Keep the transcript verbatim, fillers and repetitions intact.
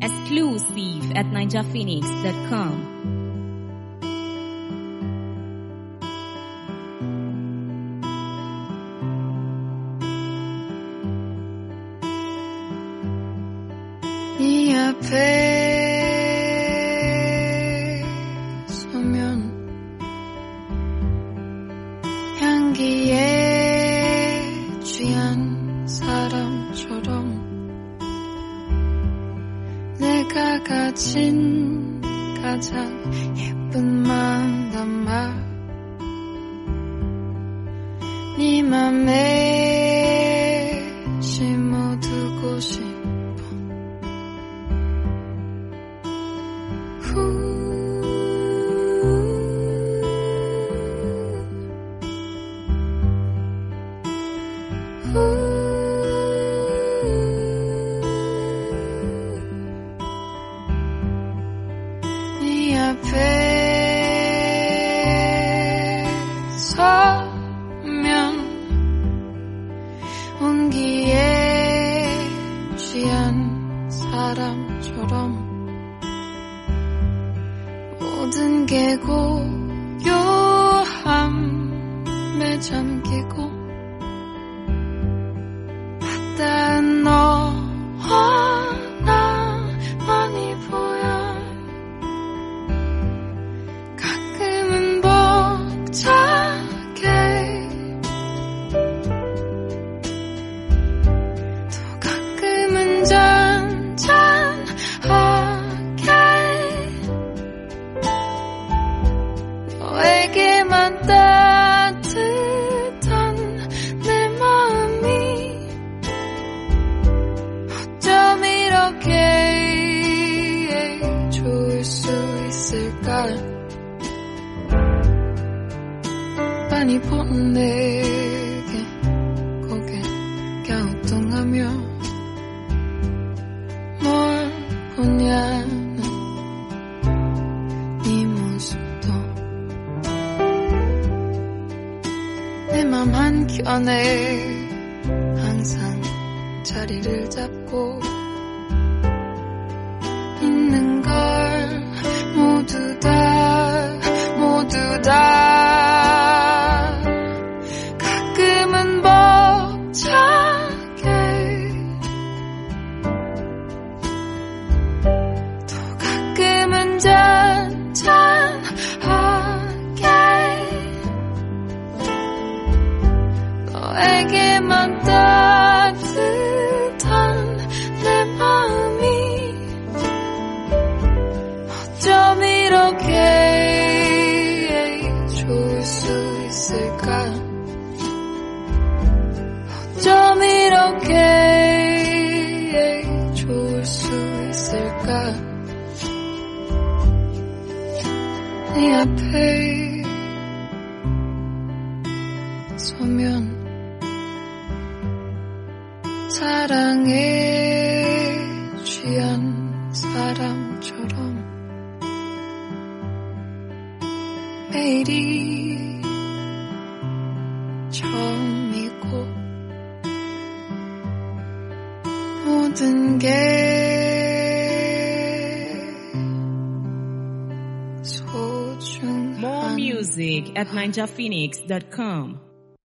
Exclusive at ninja phoenix dot com. 네 앞에 서면 향기에 취한 사람처럼 내가 가진 가장 예쁜 마음 담아 네 맘에 심어두고 싶어. 네 앞에 서면 온기에 취한 사람처럼 모든 게 고요함에 잠기고 바다는 너와 나만이 보여. 가끔은 벅차게 또 가끔은 잔잔하게 너에게만 따뜻한 내 마음이 어쩜 이렇게 좋을 수 있을까. 많이 본 내게 고개 갸우뚱하며 뭘 보냐는 네 모습도 내 맘 한켠에 항상 자리를 잡고 있는 걸 모두 다 모두 다 가끔은 벅차게 또 가끔은 잔잔하게 너에게만 따뜻한 내 마음이 어쩜 이렇게 좋을 수 있을까. 어쩜 이렇게 좋을 수 있을까. 네 앞에 서면 사랑에 취한 사람처럼 매일이 처음이고 모든 게 소중한 More music at ninja phoenix dot com.